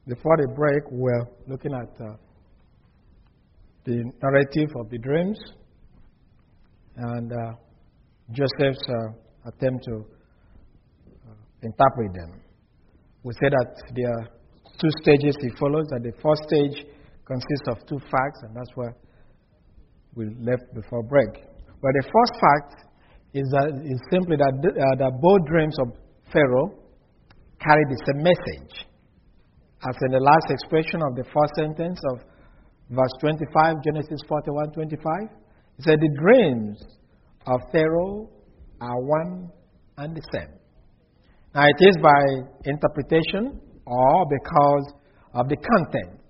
Before the break, we're looking at the narrative of the dreams and Joseph's attempt to interpret them. We said that there are two stages he follows, and the first stage consists of two facts, and that's where we left before break. But the first fact is simply that both dreams of Pharaoh carry the same message. As in the last expression of the first sentence of verse 25, Genesis 41:25, it said, the dreams of Pharaoh are one and the same. Now it is by interpretation or because of the content.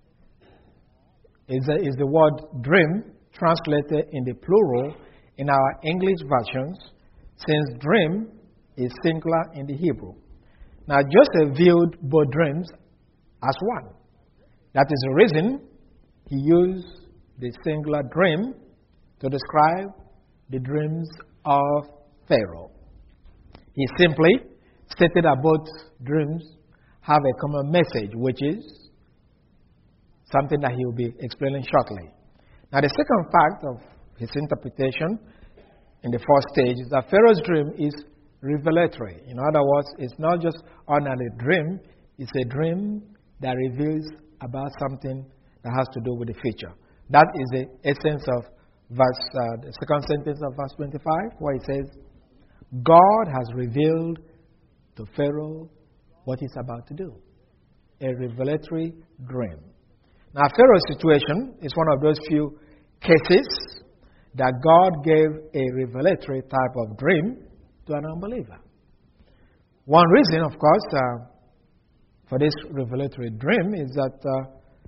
Is the word dream translated in the plural in our English versions, since dream is singular in the Hebrew. Now Joseph viewed both dreams as one. That is the reason he used the singular dream to describe the dreams of Pharaoh. He simply stated that both dreams have a common message, which is something that he will be explaining shortly. Now, the second fact of his interpretation in the first stage is that Pharaoh's dream is revelatory. In other words, it's not just ordinary dream, it's a dream that reveals about something that has to do with the future. That is the essence of the second sentence of verse 25, where it says, God has revealed to Pharaoh what he's about to do. A revelatory dream. Now, Pharaoh's situation is one of those few cases that God gave a revelatory type of dream to an unbeliever. One reason, of course, for this revelatory dream is that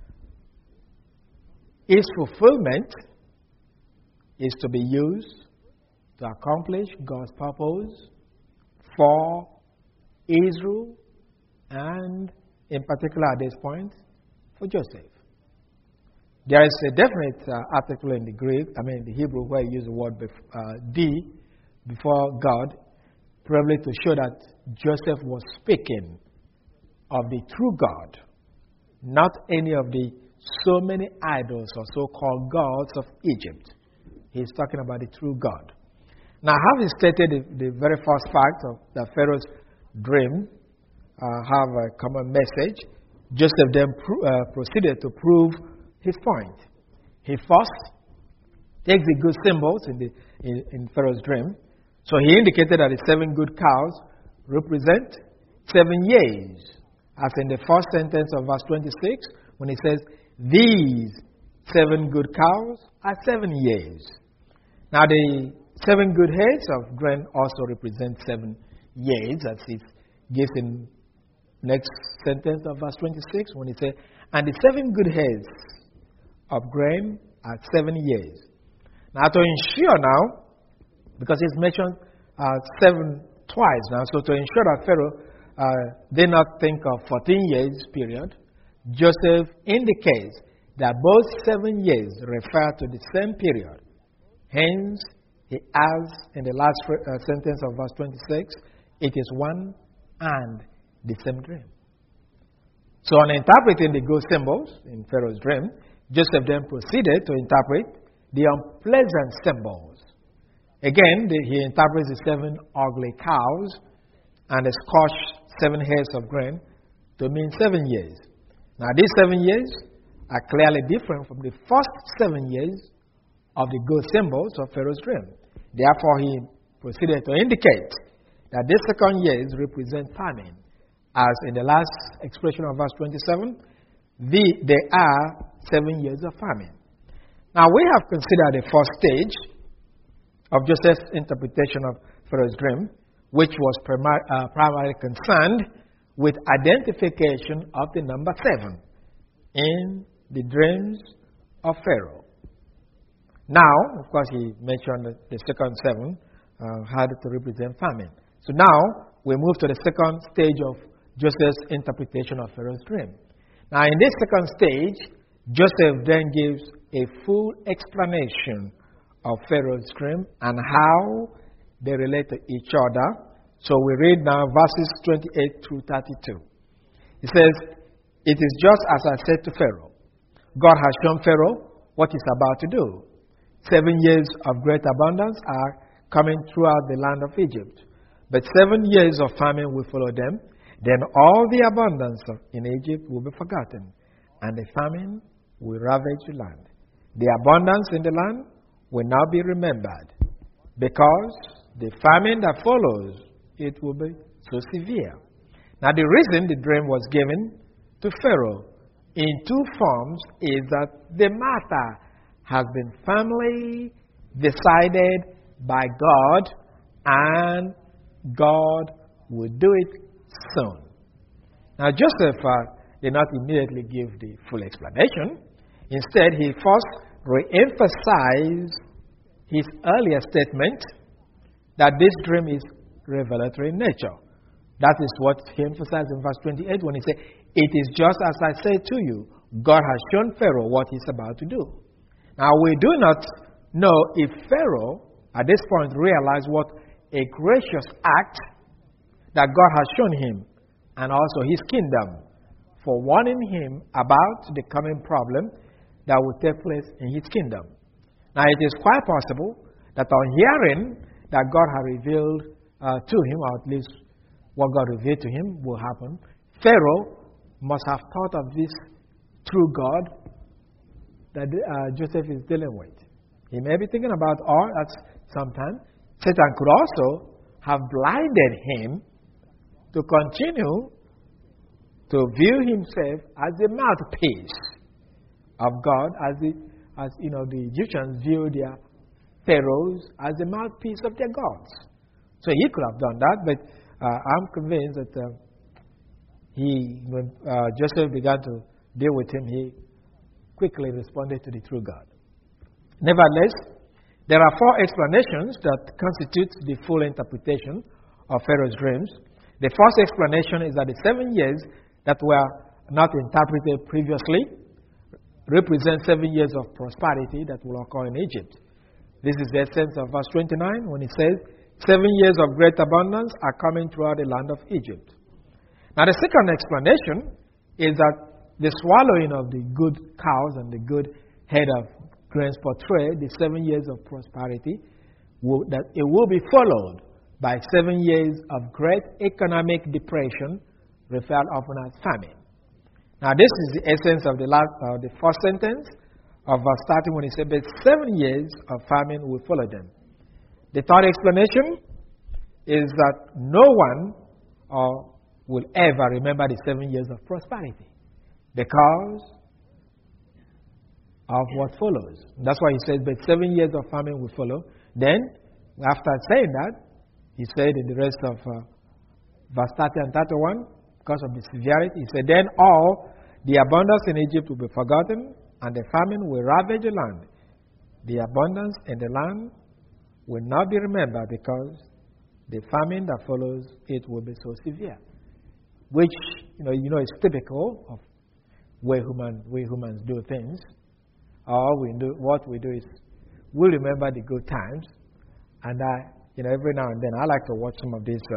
its fulfillment is to be used to accomplish God's purpose for Israel and, in particular at this point, for Joseph. There is a definite article in the Hebrew, where you use the word D before God, probably to show that Joseph was speaking of the true God, not any of the so many idols or so-called gods of Egypt. He's talking about the true God. Now, having stated the very first fact of that Pharaoh's dream have a common message, Joseph then proceeded to prove his point. He first takes the good symbols in Pharaoh's dream. So he indicated that the 7 good cows represent 7 years, as in the first sentence of verse 26, when he says, these 7 good cows are 7 years. Now the 7 good heads of grain also represent 7 years, as it gives in next sentence of verse 26, when he says, and the 7 good heads of grain are 7 years. Now to ensure now, because it's mentioned 7 twice now, so to ensure that Pharaoh did not think of 14 years period, Joseph indicates that both 7 years refer to the same period. Hence, he adds in the last sentence of verse 26, it is one and the same dream. So on interpreting the good symbols in Pharaoh's dream, Joseph then proceeded to interpret the unpleasant symbols. Again, he interprets the 7 ugly cows and the scorched 7 heads of grain to mean 7 years. Now, these 7 years are clearly different from the first 7 years of the good symbols of Pharaoh's dream. Therefore, he proceeded to indicate that these second years represent famine. As in the last expression of verse 27, they are 7 years of famine. Now, we have considered the first stage of Joseph's interpretation of Pharaoh's dream, which was primarily concerned with identification of the number 7 in the dreams of Pharaoh. Now, of course, he mentioned that the second 7 had to represent famine. So now, we move to the second stage of Joseph's interpretation of Pharaoh's dream. Now, in this second stage, Joseph then gives a full explanation of Pharaoh's dream and how they relate to each other. So we read now verses 28 through 32. It says, it is just as I said to Pharaoh. God has shown Pharaoh what he's about to do. 7 years of great abundance are coming throughout the land of Egypt. But 7 years of famine will follow them. Then all the abundance in Egypt will be forgotten, and the famine will ravage the land. The abundance in the land will not be remembered, because the famine that follows, it will be so severe. Now, the reason the dream was given to Pharaoh in two forms is that the matter has been firmly decided by God, and God will do it soon. Now, Joseph did not immediately give the full explanation. Instead, he first re-emphasized his earlier statement that this dream is revelatory in nature. That is what he emphasized in verse 28 when he said, "It is just as I said to you, God has shown Pharaoh what he's about to do." Now, we do not know if Pharaoh, at this point, realized what a gracious act that God has shown him, and also his kingdom, for warning him about the coming problem that will take place in his kingdom. Now, it is quite possible that on hearing that God had revealed to him, or at least what God revealed to him will happen, Pharaoh must have thought of this true God that Joseph is dealing with. He may be thinking about, or at some time, Satan could also have blinded him to continue to view himself as the mouthpiece of God, as the Egyptians viewed their pharaohs as the mouthpiece of their gods. So he could have done that, but I'm convinced that when Joseph began to deal with him, he quickly responded to the true God. Nevertheless, there are 4 explanations that constitute the full interpretation of Pharaoh's dreams. The first explanation is that the 7 years that were not interpreted previously represent 7 years of prosperity that will occur in Egypt. This is the essence of verse 29 when it says, 7 years of great abundance are coming throughout the land of Egypt. Now, the second explanation is that the swallowing of the good cows and the good head of grains portray the 7 years of prosperity, that it will be followed by 7 years of great economic depression, referred often as famine. Now, this is the essence of the first sentence of verse 30 when he said, "But 7 years of famine will follow them." The third explanation is that no one will ever remember the 7 years of prosperity because of what follows. That's why he says, "But 7 years of famine will follow." Then, after saying that, he said in the rest of verse 30 and 31, because of the severity, he said, "Then all the abundance in Egypt will be forgotten, and the famine will ravage the land. The abundance in the land will not be remembered because the famine that follows it will be so severe." Which, is typical of way humans do things. What we do is we remember the good times, and every now and then I like to watch some of these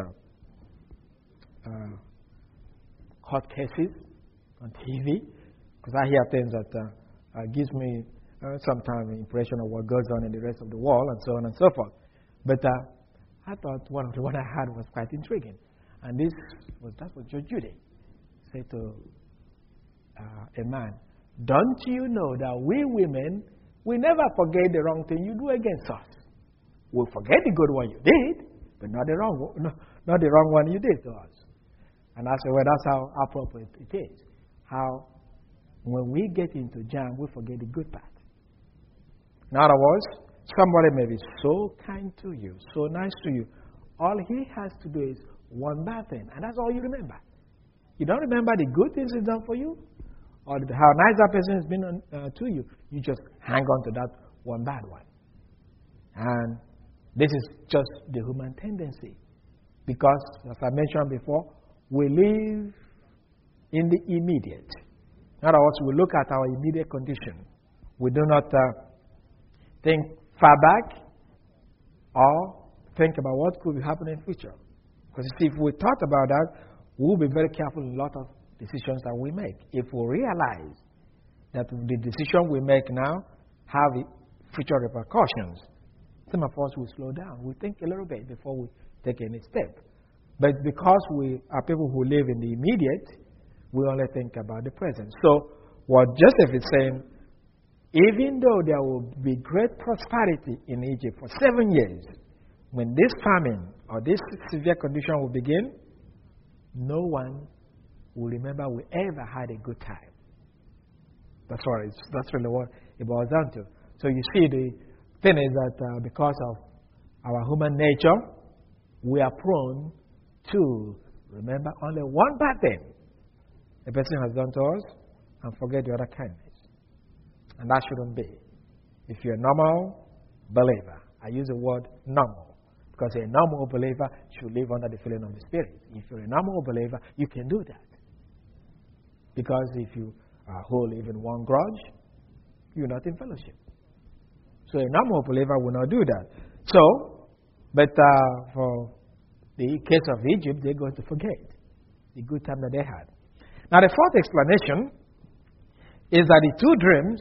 court cases on TV, because I hear things that gives me sometimes an impression of what goes on in the rest of the world, and so on and so forth. But I thought one of the one I had was quite intriguing, and that was Judge Judy said to a man, "Don't you know that we women, we never forget the wrong thing you do against us? We'll forget the good one you did, but not the wrong one you did to us." And I said, well, that's how appropriate it is. How when we get into jam, we forget the good part. In other words, somebody may be so kind to you, so nice to you. All he has to do is one bad thing, and that's all you remember. You don't remember the good things he's done for you, or how nice that person has been to you. You just hang on to that one bad one. And this is just the human tendency. Because, as I mentioned before, we live in the immediate. In other words, we look at our immediate condition. We do not think far back or think about what could happen in the future. Because if we thought about that, we'll be very careful in a lot of decisions that we make. If we realize that the decision we make now have future repercussions, some of us will slow down. We think a little bit before we take any step. But because we are people who live in the immediate, we only think about the present. So what Joseph is saying, even though there will be great prosperity in Egypt for 7 years, when this famine or this severe condition will begin, no one will remember we ever had a good time. That's really what it boils down to. So you see, the thing is that because of our human nature, we are prone to remember only one bad thing a person has done to us and forget the other kindness. And that shouldn't be. If you're a normal believer, I use the word normal, because a normal believer should live under the feeling of the Spirit. If you're a normal believer, you can do that. Because if you hold even one grudge, you're not in fellowship. So a normal believer will not do that. So, but for the case of Egypt, they're going to forget the good time that they had. Now the fourth explanation is that the two dreams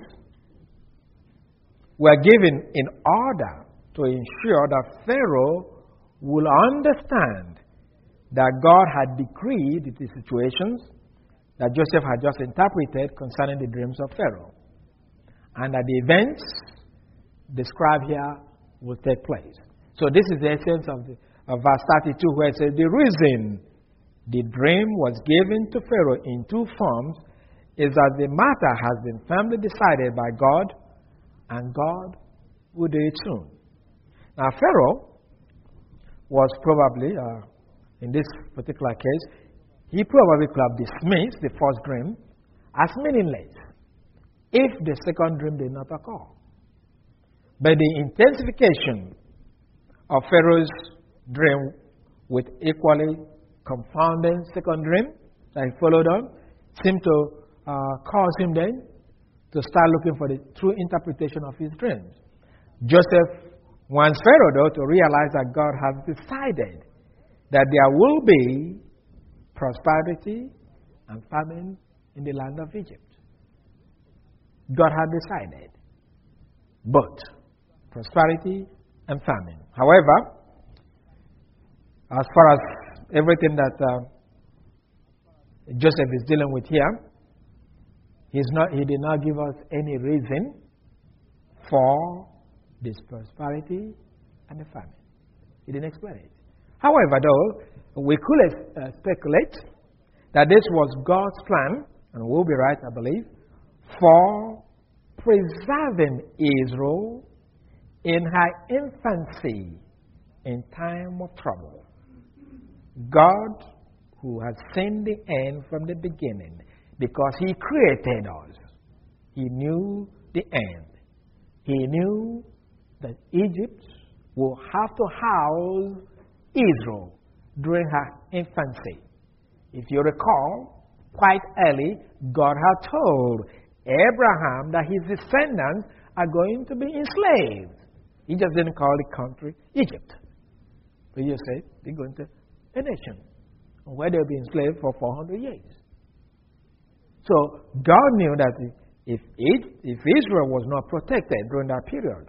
were given in order to ensure that Pharaoh will understand that God had decreed the situations that Joseph had just interpreted concerning the dreams of Pharaoh, and that the events described here will take place. So this is the essence of verse 32, where it says, the reason the dream was given to Pharaoh in two forms is that the matter has been firmly decided by God, and God will do it soon. Now Pharaoh was probably, in this particular case, he probably could have dismissed the first dream as meaningless if the second dream did not occur. But the intensification of Pharaoh's dream with equally confounding second dream that he followed on seemed to cause him then to start looking for the true interpretation of his dreams. Joseph wants Pharaoh, though, to realize that God has decided that there will be prosperity and famine in the land of Egypt. God had decided both prosperity and famine. However, as far as everything that Joseph is dealing with here, he did not give us any reason for this prosperity and the famine. He didn't explain it. However, though, we could speculate that this was God's plan, and we'll be right, I believe, for preserving Israel in her infancy in time of trouble. God, who has seen the end from the beginning, because He created us, He knew the end. He knew that Egypt will have to house Israel during her infancy. If you recall, quite early, God had told Abraham that his descendants are going to be enslaved. He just didn't call the country Egypt. But He said they're going to a nation where they'll be enslaved for 400 years. So God knew that if Israel was not protected during that period,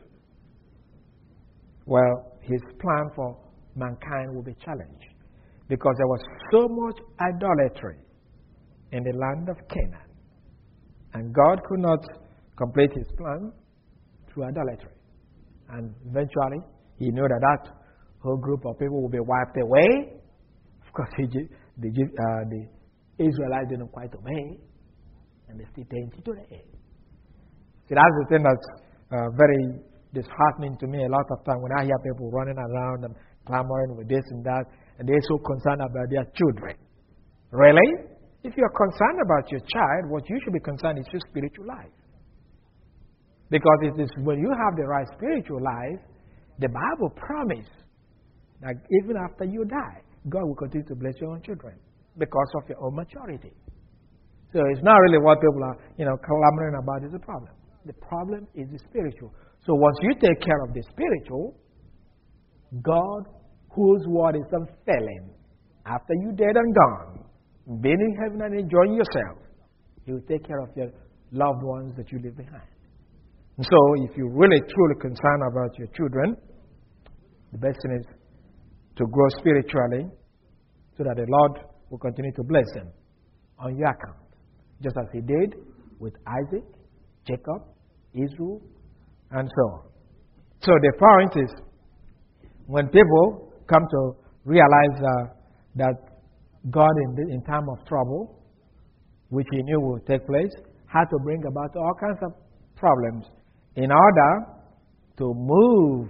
well, His plan for mankind will be challenged, because there was so much idolatry in the land of Canaan, and God could not complete His plan through idolatry. And eventually, He knew that whole group of people will be wiped away. Of course, the Israelites didn't quite obey, and they still tainted today. See, that's the thing that's very disheartening to me a lot of time when I hear people running around and clamoring with this and that, and they're so concerned about their children. Really? If you're concerned about your child, what you should be concerned is your spiritual life. Because it is when you have the right spiritual life, the Bible promises that even after you die, God will continue to bless your own children because of your own maturity. So it's not really what people are, clamoring about is the problem. The problem is the spiritual. So once you take care of the spiritual, God, whose word is unfailing, after you're dead and gone, being in heaven and enjoying yourself, He will take care of your loved ones that you leave behind. And so, if you're really truly concerned about your children, the best thing is to grow spiritually so that the Lord will continue to bless them on your account, just as He did with Isaac, Jacob, Israel, and so on. So the point is, when people come to realize that God in time of trouble, which He knew would take place, had to bring about all kinds of problems in order to move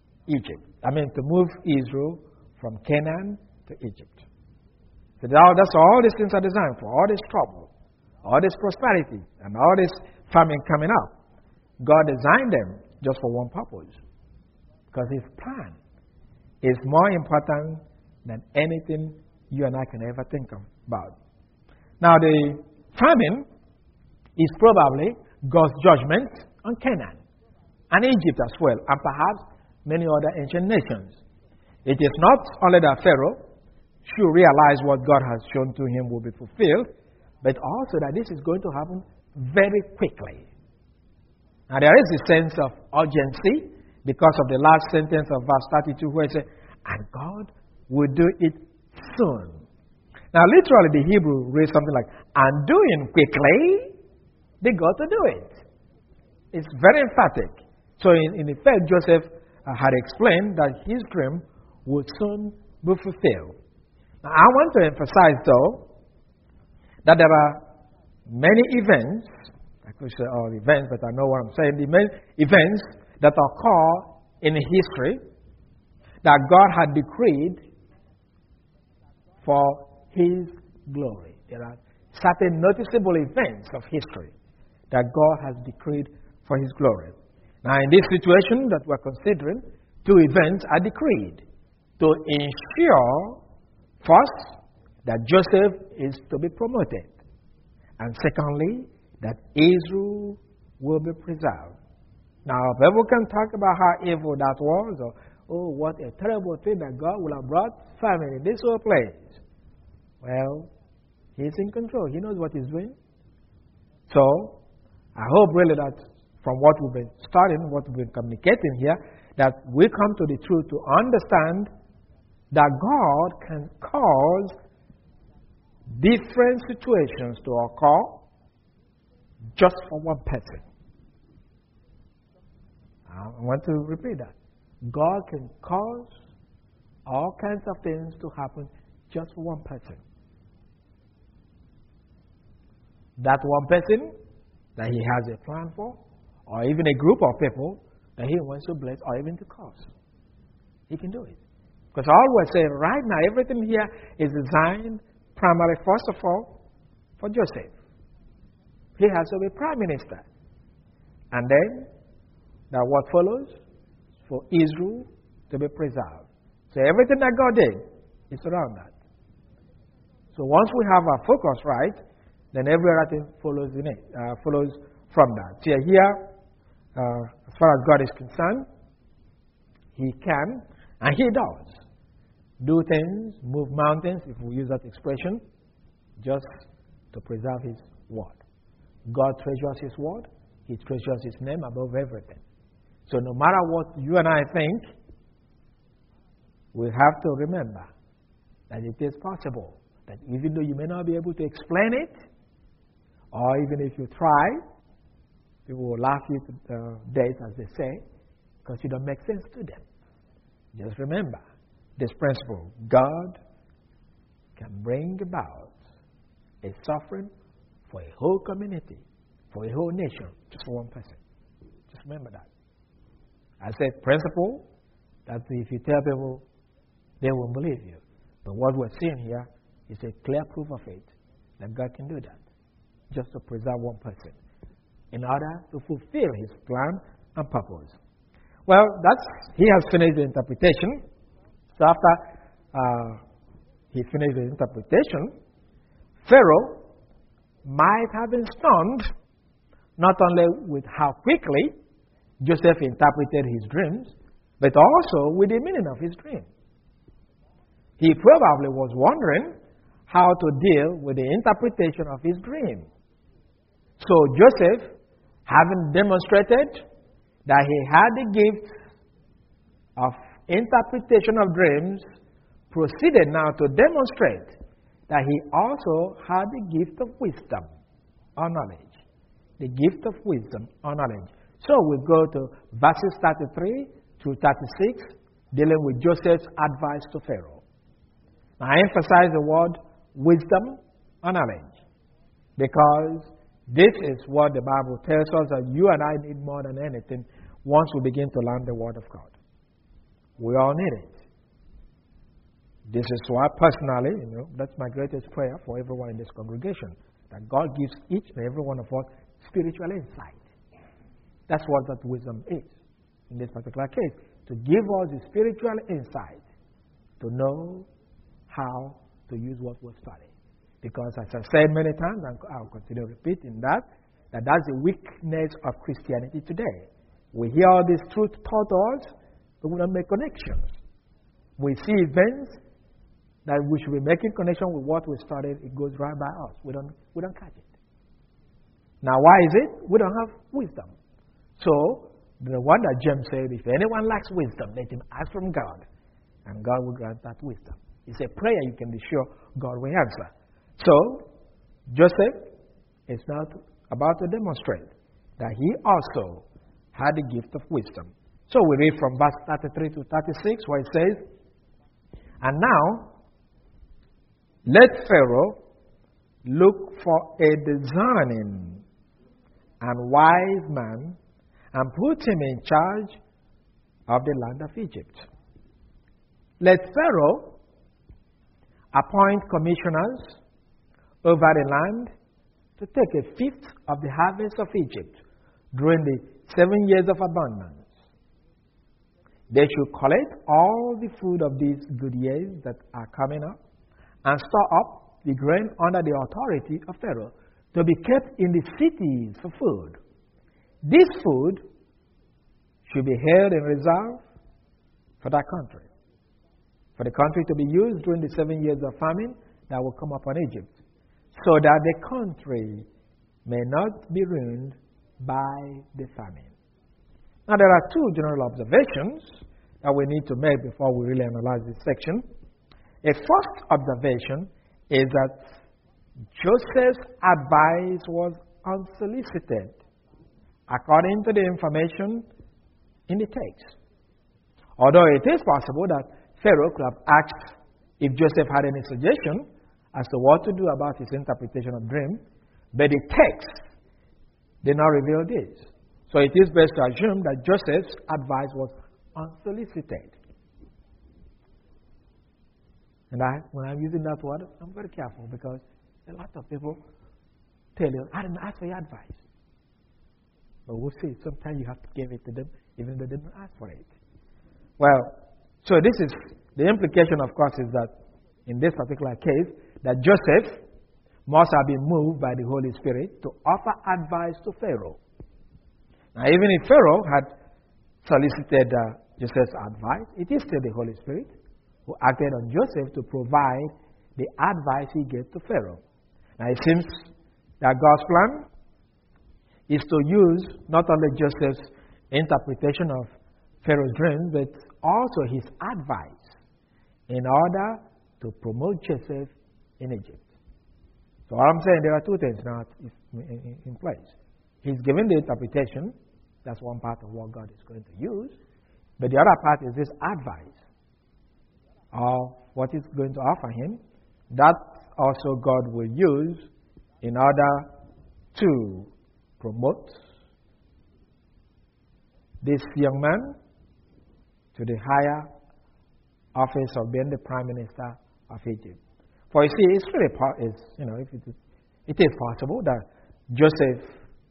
to move Israel from Canaan to Egypt. So that's all these things are designed for, all this trouble, all this prosperity, and all this famine coming up. God designed them just for one purpose, because His plan is more important than anything you and I can ever think about. Now, the famine is probably God's judgment on Canaan and Egypt as well, and perhaps many other ancient nations. It is not only that Pharaoh should realize what God has shown to him will be fulfilled, but also that this is going to happen very quickly. Now, there is a sense of urgency because of the last sentence of verse 32 where it says, and God will do it soon. Now, literally, the Hebrew reads something like, and doing quickly, they got to do it. It's very emphatic. So, in effect, Joseph had explained that his dream would soon be fulfilled. Now, I want to emphasize, though, that there are many events, I could say all events, but I know what I'm saying, the many events that occur in history that God had decreed for His glory. There are certain noticeable events of history that God has decreed for His glory. Now, in this situation that we're considering, two events are decreed to ensure, first, that Joseph is to be promoted, and secondly, that Israel will be preserved. Now, people can talk about how evil that was, or, oh, what a terrible thing that God will have brought famine in this whole place. Well, He's in control. He knows what He's doing. So, I hope really that from what we've been studying, what we've been communicating here, that we come to the truth to understand that God can cause different situations to occur just for one person. I want to repeat that. God can cause all kinds of things to happen just for one person. That one person that He has a plan for, or even a group of people that He wants to bless, or even to cause. He can do it. Because all we're saying right now, everything here is designed primarily, first of all, for Joseph. He has to be prime minister. And then, that what follows, for Israel to be preserved. So everything that God did is around that. So once we have our focus right, then every other thing follows in it, follows from that. So here, as far as God is concerned, He can, and He does, do things, move mountains, if we use that expression, just to preserve His word. God treasures His word. He treasures His name above everything. So no matter what you and I think, we have to remember that it is possible that even though you may not be able to explain it, or even if you try, people will laugh you to death, as they say, because you don't make sense to them. Just remember this principle. God can bring about a suffering for a whole community, for a whole nation, just for one person. Just remember that. I said principle, that if you tell people, they won't believe you. But what we're seeing here is a clear proof of it, that God can do that, just to preserve one person, in order to fulfill His plan and purpose. Well, He has finished the interpretation. So after He finished the interpretation, Pharaoh might have been stunned, not only with how quickly Joseph interpreted his dreams, but also with the meaning of his dream. He probably was wondering how to deal with the interpretation of his dream. So Joseph, having demonstrated that he had the gift of interpretation of dreams, proceeded now to demonstrate that he also had the gift of wisdom or knowledge. The gift of wisdom or knowledge. So we go to verses 33 to 36, dealing with Joseph's advice to Pharaoh. Now I emphasize the word wisdom or knowledge, because this is what the Bible tells us that you and I need more than anything once we begin to learn the Word of God. We all need it. This is why personally, that's my greatest prayer for everyone in this congregation, that God gives each and every one of us spiritual insight. That's what that wisdom is in this particular case, to give us the spiritual insight to know how to use what we're studying. Because as I've said many times, and I'll continue repeating that's the weakness of Christianity today. We hear all this truth taught us, but we don't make connections. We see events that we should be making connection with what we studied, it goes right by us. We don't catch it. Now, why is it? We don't have wisdom. So, the one that James said, if anyone lacks wisdom, let him ask from God, and God will grant that wisdom. It's a prayer you can be sure God will answer. So, Joseph is now about to demonstrate that he also had the gift of wisdom. So we read from verse 33 to 36 where it says, "And now, let Pharaoh look for a discerning and wise man and put him in charge of the land of Egypt. Let Pharaoh appoint commissioners over the land to take a fifth of the harvest of Egypt during the 7 years of abundance. They should collect all the food of these good years that are coming up and store up the grain under the authority of Pharaoh to be kept in the cities for food. This food should be held in reserve for that country, for the country to be used during the 7 years of famine that will come upon Egypt, so that the country may not be ruined by the famine." Now, there are two general observations that we need to make before we really analyze this section. A first observation is that Joseph's advice was unsolicited, according to the information in the text. Although it is possible that Pharaoh could have asked if Joseph had any suggestion as to what to do about his interpretation of dream, but the text did not reveal this. So it is best to assume that Joseph's advice was unsolicited. And when I'm using that word, I'm very careful, because a lot of people tell you, "I didn't ask for your advice." But we'll see. Sometimes you have to give it to them, even though they didn't ask for it. Well, so this is the implication, of course, is that in this particular case, that Joseph must have been moved by the Holy Spirit to offer advice to Pharaoh. Now, even if Pharaoh had solicited Joseph's advice, it is still the Holy Spirit who acted on Joseph to provide the advice he gave to Pharaoh. Now, it seems that God's plan is to use not only Joseph's interpretation of Pharaoh's dream, but also his advice in order to promote Joseph in Egypt. So what I'm saying, there are two things now in place. He's given the interpretation. That's one part of what God is going to use. But the other part is this advice of what he's going to offer him. That also God will use in order to promote this young man to the higher office of being the Prime Minister of Egypt. For you see, it's really it is possible that Joseph,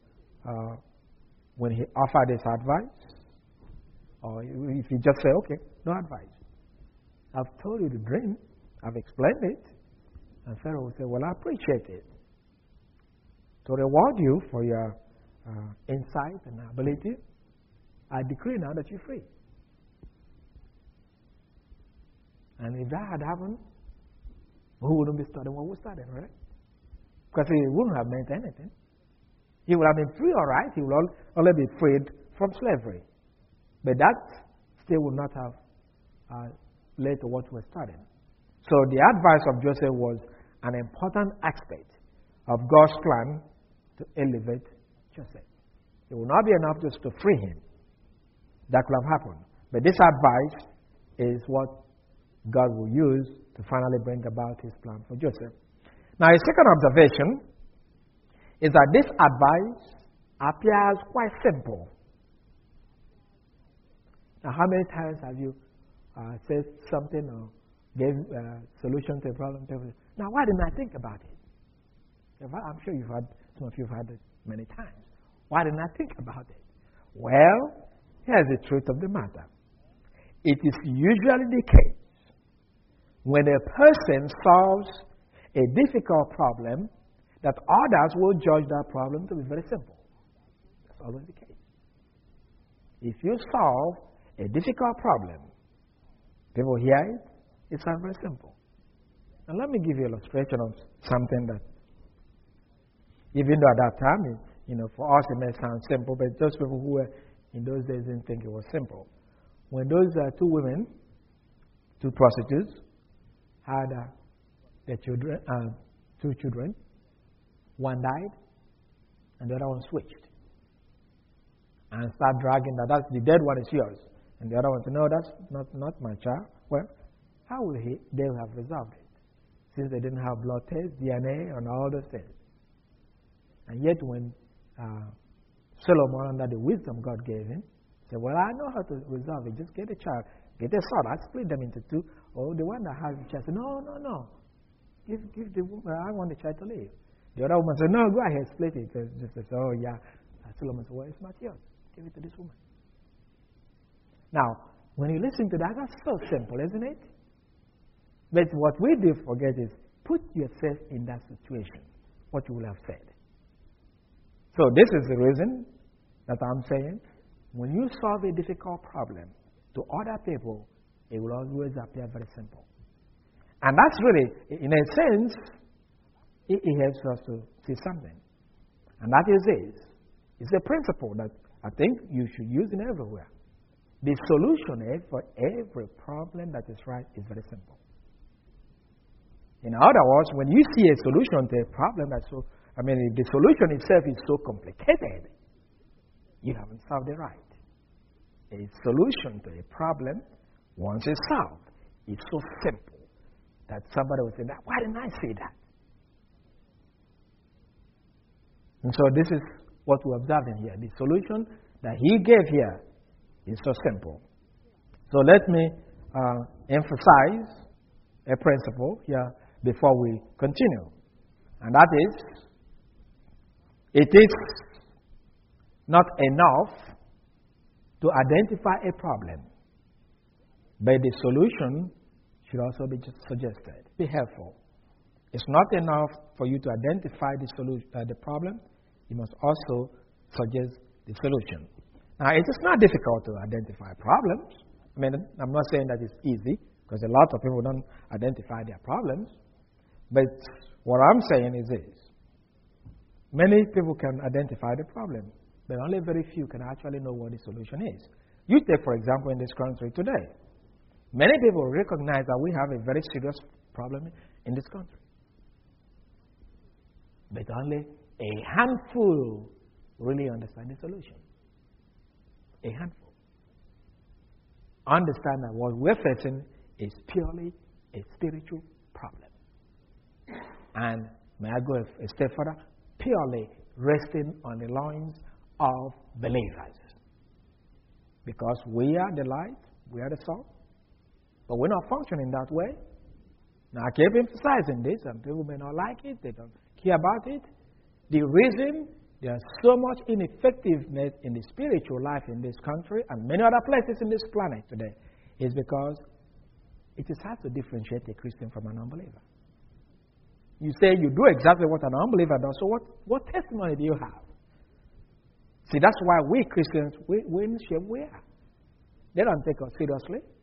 when he offered his advice, or if he just say, "Okay, no advice. I've told you the dream, I've explained it," and Pharaoh will say, "Well, I appreciate it. To reward you for your insight and ability, I decree now that you're free." And if that had happened, who wouldn't be studying what we're studying, right? Because he wouldn't have meant anything. He would have been free, all right. He would only be freed from slavery. But that still would not have led to what we're studying. So the advice of Joseph was an important aspect of God's plan to elevate Joseph. It will not be enough just to free him. That could have happened. But this advice is what God will use to finally bring about his plan for Joseph. Now, a second observation is that this advice appears quite simple. Now, how many times have you said something or gave a solution to a problem? Now, why didn't I think about it? I'm sure some of you have had it many times. Why didn't I think about it? Well, here's the truth of the matter. It is usually the case when a person solves a difficult problem that others will judge that problem to be very simple. That's always the case. If you solve a difficult problem, people hear it, it sounds very simple. And let me give you an illustration of something that, even though at that time, for us it may sound simple, but those people who were in those days didn't think it was simple. When those two prostitutes, had their children, two children, one died, and the other one switched. And start dragging that's the dead one is yours. And the other one said, no, that's not my child. Well, how will they have resolved it? Since they didn't have blood tests, DNA, and all those things. And yet when Solomon, under the wisdom God gave him, said, well, I know how to resolve it. Just get a child, get a sword. I split them into two. Oh, the one that has the child said, no. Give the woman, I want the child to live. The other woman said, no, go ahead, split it. Just said, oh, yeah. Solomon said, well, it's not yours. Give it to this woman. Now, when you listen to that, that's so simple, isn't it? But what we do forget is put yourself in that situation, what you will have said. So this is the reason that I'm saying, when you solve a difficult problem to other people, it will always appear very simple. And that's really, in a sense, it helps us to see something. And that is this. It's a principle that I think you should use in everywhere. The solution for every problem that is right is very simple. In other words, when you see a solution to a problem if the solution itself is so complicated, you haven't solved it right. A solution to a problem, once it's solved, is so simple that somebody will say, why didn't I see that? And so this is what we observe in here. The solution that he gave here is so simple. So let me emphasize a principle here before we continue. And that is, it is not enough to identify a problem, but the solution should also be suggested. Be helpful. It's not enough for you to identify the problem. You must also suggest the solution. Now, it is not difficult to identify problems. I'm not saying that it's easy, because a lot of people don't identify their problems. But what I'm saying is this. Many people can identify the problem, but only very few can actually know what the solution is. You take, for example, in this country today. Many people recognize that we have a very serious problem in this country. But only a handful really understand the solution. A handful. Understand that what we're facing is purely a spiritual problem. And may I go a step further? Purely resting on the loins of believers. Because we are the light, we are the salt, but we're not functioning that way. Now, I keep emphasizing this, and people may not like it, they don't care about it. The reason there's so much ineffectiveness in the spiritual life in this country and many other places in this planet today is because it is hard to differentiate a Christian from an unbeliever. You say you do exactly what an unbeliever does, so what testimony do you have? See, that's why we Christians, we're in the shape we are. They don't take us seriously.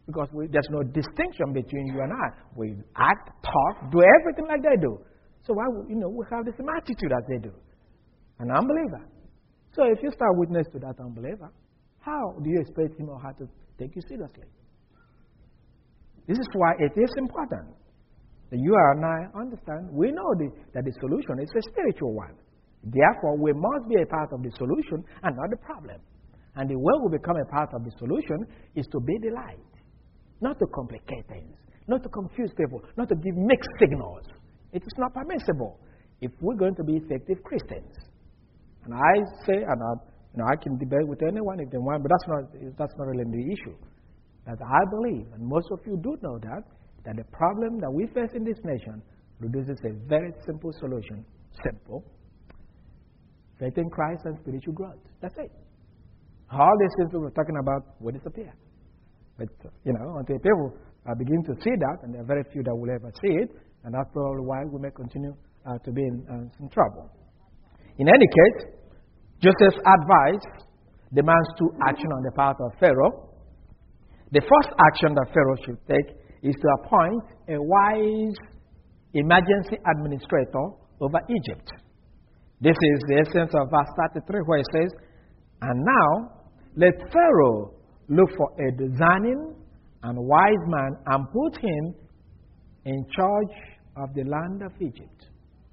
Because there's no distinction between you and I. We act, talk, do everything like they do. So why we have the same attitude as they do? An unbeliever. So if you start witness to that unbeliever, how do you expect him or her to take you seriously? This is why it is important that you and I understand. We know that the solution is a spiritual one. Therefore, we must be a part of the solution and not the problem. And the way we become a part of the solution is to be the light. Not to complicate things, not to confuse people, not to give mixed signals. It is not permissible if we're going to be effective Christians. And I say, and I can debate with anyone if they want, but that's not really the issue. That I believe, and most of you do know that the problem that we face in this nation produces a very simple solution. Simple. Faith in Christ and spiritual growth. That's it. All these things we were talking about will disappear. But, until people begin to see that, and there are very few that will ever see it, and that's probably why we may continue to be in some trouble. In any case, Joseph's advice demands two actions on the part of Pharaoh. The first action that Pharaoh should take is to appoint a wise emergency administrator over Egypt. This is the essence of verse 33, where it says, "And now let Pharaoh look for a discerning and wise man and put him in charge of the land of Egypt."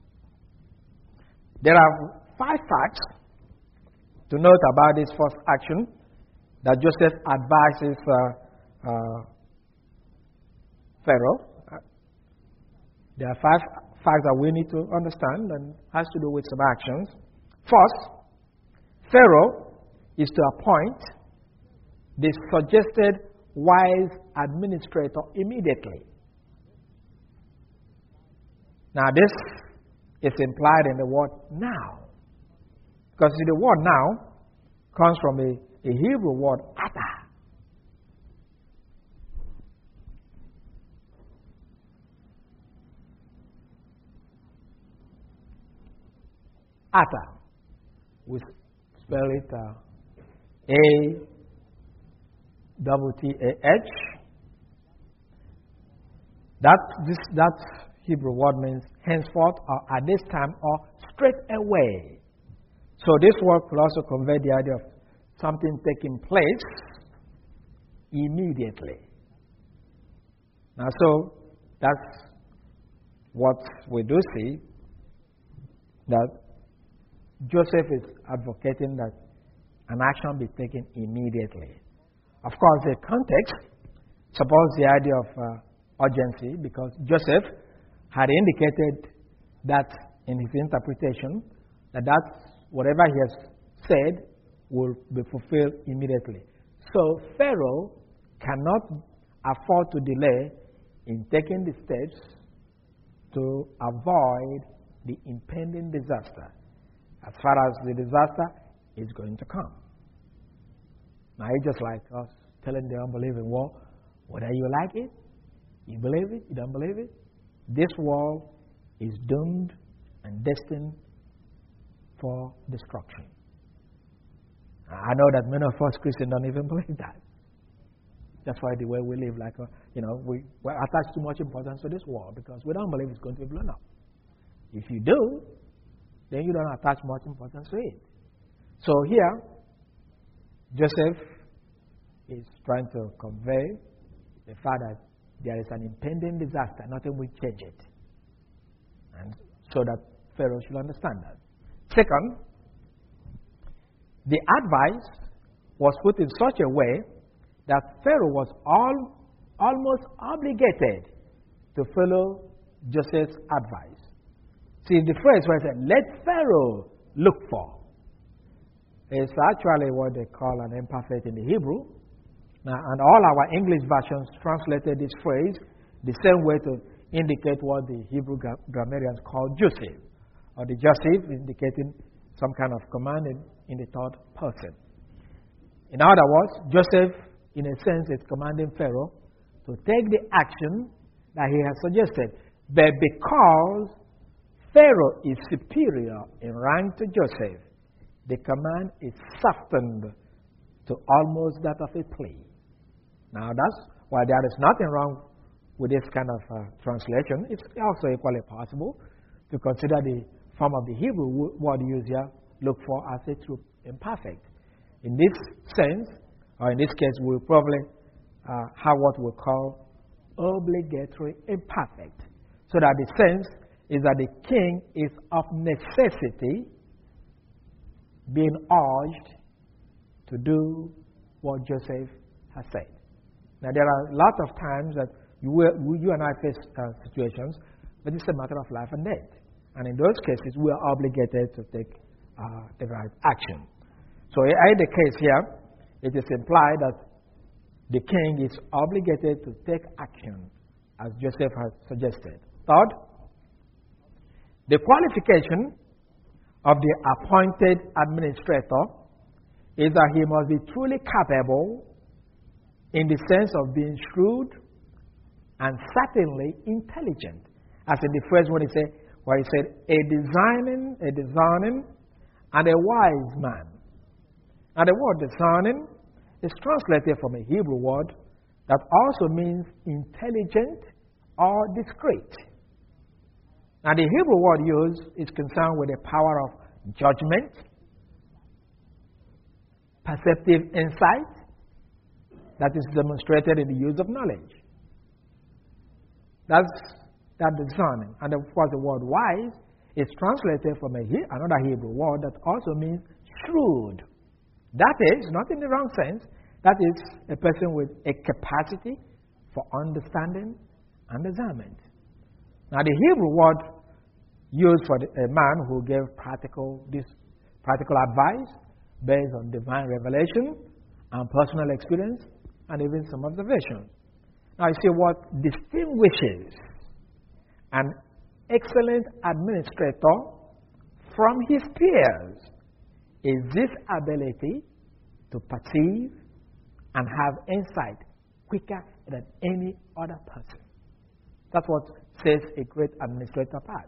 There are 5 facts to note about this first action that Joseph advises Pharaoh. There are 5 facts that we need to understand and has to do with some actions. First, Pharaoh is to appoint the suggested wise administrator immediately. Now, this is implied in the word now. Because the word now comes from a Hebrew word, ata. Ata. We spell it A-T-T-A-H. That Hebrew word means henceforth, or at this time, or straight away. So this word could also convey the idea of something taking place immediately. Now, so that's what we do see, that Joseph is advocating that an action be taken immediately. Of course, the context supports the idea of urgency, because Joseph had indicated that in his interpretation, that whatever he has said will be fulfilled immediately. So Pharaoh cannot afford to delay in taking the steps to avoid the impending disaster, as far as the disaster is going to come. Now, it's just like us telling the unbelieving world, whether you like it, you believe it, you don't believe it, this world is doomed and destined for destruction. I know that many of us Christians don't even believe that. That's why the way we live, we attach too much importance to this world because we don't believe it's going to be blown up. If you do, then you don't attach much importance to it. So here, Joseph is trying to convey the fact that there is an impending disaster, nothing will change it. And so that Pharaoh should understand that. Second, the advice was put in such a way that Pharaoh was almost obligated to follow Joseph's advice. See, the phrase where it said, "Let Pharaoh look for," is actually what they call an imperfect in the Hebrew. Now, and all our English versions translated this phrase the same way to indicate what the Hebrew grammarians call Joseph, or the Joseph indicating some kind of command in the third person. In other words, Joseph, in a sense, is commanding Pharaoh to take the action that he has suggested. But because Pharaoh is superior in rank to Joseph, the command is softened to almost that of a plea. Now, that's while there is nothing wrong with this kind of translation, it's also equally possible to consider the form of the Hebrew word used here, look for as a true imperfect. In this sense, or in this case, we'll probably have what we call obligatory imperfect. So that the sense is that the king is of necessity being urged to do what Joseph has said. Now, there are a lot of times that you and I face situations, but it's a matter of life and death. And in those cases, we are obligated to take the right action. So in the case here, it is implied that the king is obligated to take action, as Joseph has suggested. Third, the qualification of the appointed administrator is that he must be truly capable in the sense of being shrewd and certainly intelligent. As in the phrase when he said, a discerning and a wise man. Now the word discerning is translated from a Hebrew word that also means intelligent or discreet. Now the Hebrew word used is concerned with the power of judgment, perceptive insight that is demonstrated in the use of knowledge. That's that discerning. And of course the word wise is translated from another Hebrew word that also means shrewd. That is, not in the wrong sense, that is a person with a capacity for understanding and discernment. Now the Hebrew word used for a man who gave practical advice based on divine revelation and personal experience and even some observation. Now you see what distinguishes an excellent administrator from his peers is this ability to perceive and have insight quicker than any other person. That's what says a great administrator apart.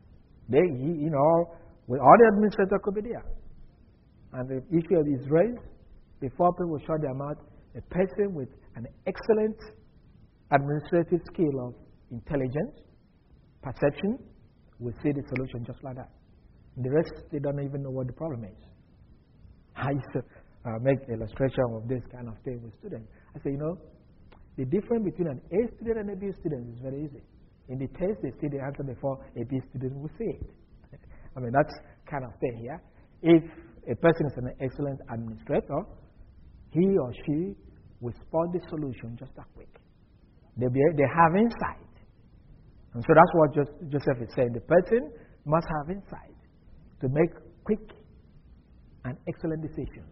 With all the administrator could be there. And the issue is raised before people shut their mouth. A person with an excellent administrative skill of intelligence, perception, will see the solution just like that. The rest, they don't even know what the problem is. I used to make illustration of this kind of thing with students. I say, the difference between an A student and a B student is very easy. In the test, they see the answer before a B student will see it. I mean, that's kind of thing here. If a person is an excellent administrator, he or she will spot the solution just that quick. They have insight. And so that's what Joseph is saying. The person must have insight to make quick and excellent decisions.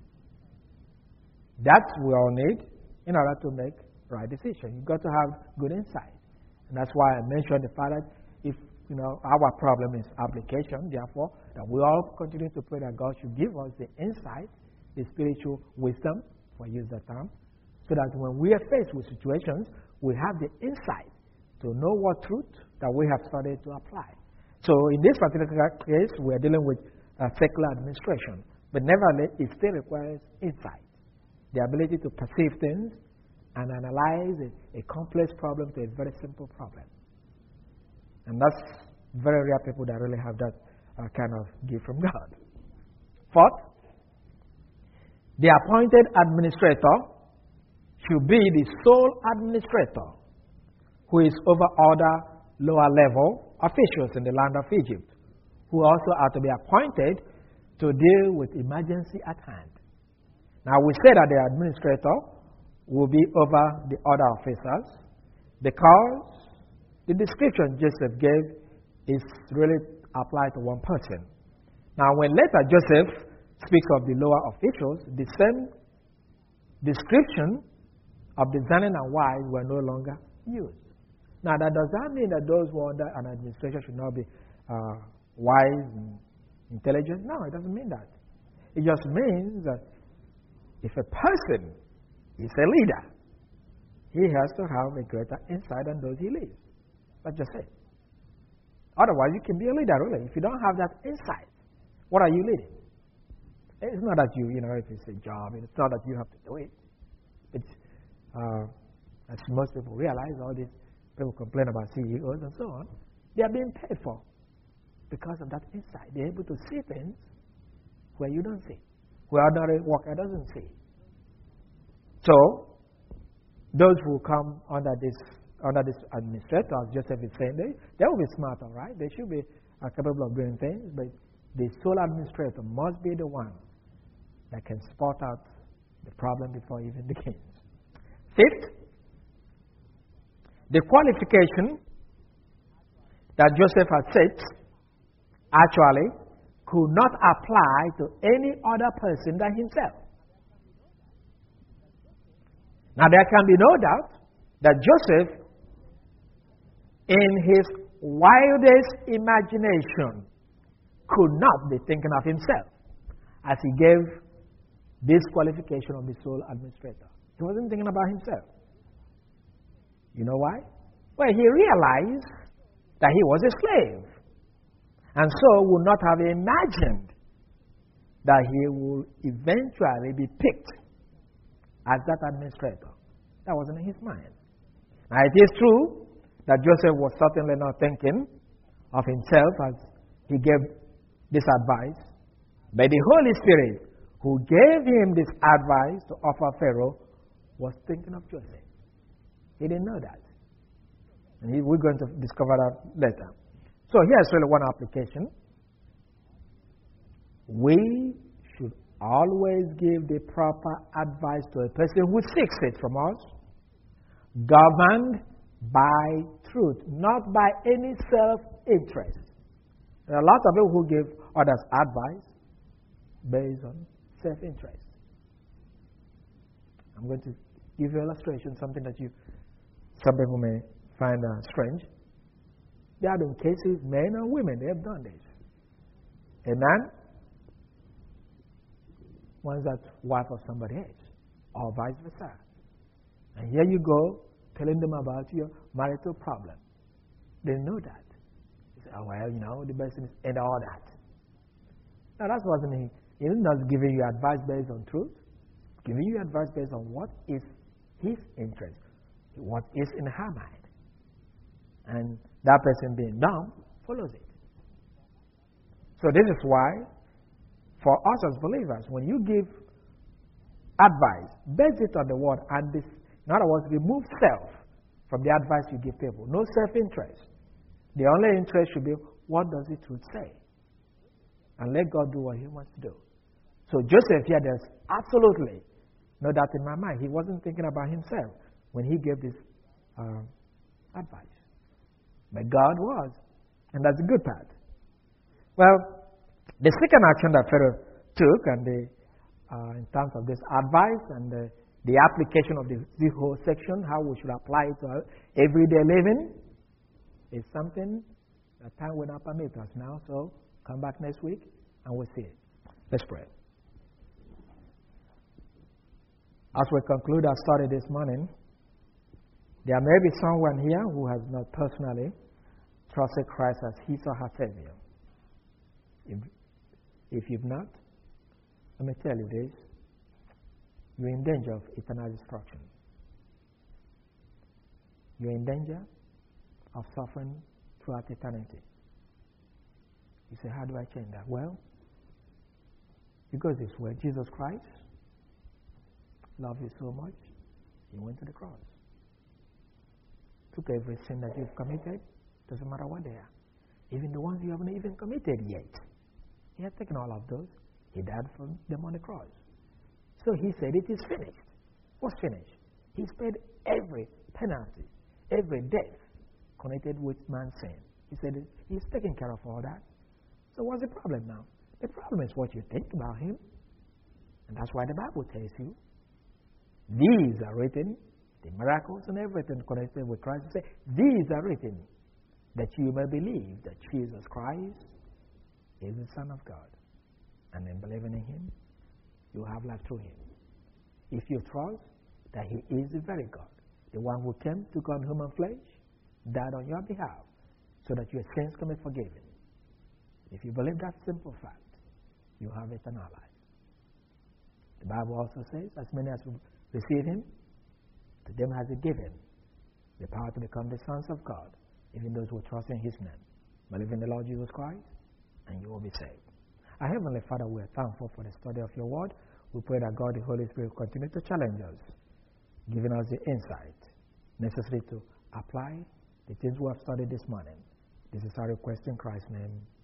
That we all need in order to make right decisions. You've got to have good insight. And that's why I mentioned the fact that if our problem is application, therefore, that we all continue to pray that God should give us the insight, the spiritual wisdom, for use that term, so that when we are faced with situations, we have the insight to know what truth that we have studied to apply. So in this particular case, we are dealing with secular administration, but nevertheless, it still requires insight, the ability to perceive things and analyze a complex problem to a very simple problem. And that's very rare people that really have that kind of gift from God. Fourth, the appointed administrator should be the sole administrator who is over other lower level officials in the land of Egypt, who also are to be appointed to deal with emergency at hand. Now we say that the administrator will be over the other officers because the description Joseph gave is really applied to one person. Now when later Joseph speaks of the lower officials, the same description of discerning and wise were no longer used. Now that does not mean that those who are under an administration should not be wise and intelligent. No, it doesn't mean that. It just means that if a person is a leader, he has to have a greater insight than those he leads. That's just it. Otherwise, you can be a leader, really. If you don't have that insight, what are you leading? It's not that if it's a job, it's not that you have to do it. It's As most people realize, all these people complain about CEOs and so on. They are being paid for because of that insight. They're able to see things where you don't see, where ordinary worker doesn't see. So, those who come under this administrator, as Joseph is saying, they will be smart, all right? They should be capable of doing things, but the sole administrator must be the one that can spot out the problem before it even begins. Fifth, the qualification that Joseph had set actually could not apply to any other person than himself. Now, there can be no doubt that Joseph, in his wildest imagination, could not be thinking of himself as he gave this qualification of the sole administrator. He wasn't thinking about himself. You know why? Well, he realized that he was a slave, and so would not have imagined that he would eventually be picked as that administrator. That wasn't in his mind. Now, it is true that Joseph was certainly not thinking of himself as he gave this advice, but the Holy Spirit who gave him this advice to offer Pharaoh was thinking of Joseph. He didn't know that. And we're going to discover that later. So here's really one application. We should always give the proper advice to a person who seeks it from us, governed by truth, not by any self-interest. There are a lot of people who give others advice based on self-interest. I'm going to give you an illustration, something that some people may find strange. There have been cases, men and women, they have done this. A man wants that wife of somebody else, or vice versa. And here you go, telling them about your marital problem. They know that. You say, oh, well, the best thing is and all that. Now, that wasn't He's not giving you advice based on truth. Giving you advice based on what is his interest, what is in her mind. And that person being dumb follows it. So this is why, for us as believers, when you give advice, base it on the word, and this, in other words, remove self from the advice you give people. No self-interest. The only interest should be, what does the truth say? And let God do what He wants to do. So Joseph here, there's absolutely no doubt in my mind. He wasn't thinking about himself when he gave this advice. But God was. And that's the good part. Well, the second action that Pharaoh took, and in terms of this advice and the application of this whole section, how we should apply it to our everyday living, is something that time will not permit us now. So come back next week and we'll see it. Let's pray. As we conclude our study this morning, there may be someone here who has not personally trusted Christ as his or her Savior. If you've not, let me tell you this. You're in danger of eternal destruction. You're in danger of suffering throughout eternity. You say, how do I change that? Well, it goes this way. Jesus Christ loved you so much, He went to the cross. Took every sin that you've committed, doesn't matter what they are. Even the ones you haven't even committed yet. He has taken all of those. He died for them on the cross. So He said, it is finished. What's finished? He's paid every penalty, every death connected with man's sin. He said, He's taken care of all that. So what's the problem now? The problem is what you think about Him. And that's why the Bible tells you, these are written, the miracles and everything connected with Christ. Say, these are written that you may believe that Jesus Christ is the Son of God. And in believing in Him, you have life through Him. If you trust that He is the very God, the one who came, took on human flesh, died on your behalf, so that your sins can be forgiven. If you believe that simple fact, you have eternal life. The Bible also says, as many as receive Him, To them has He given the power to become the sons of God, even those who trust in His name. Believe in the Lord Jesus Christ, and you will be saved. Our Heavenly Father, we are thankful for the study of your word. We pray that God, the Holy Spirit, will continue to challenge us, giving us the insight necessary to apply the things we have studied this morning. This is our request in Christ's name.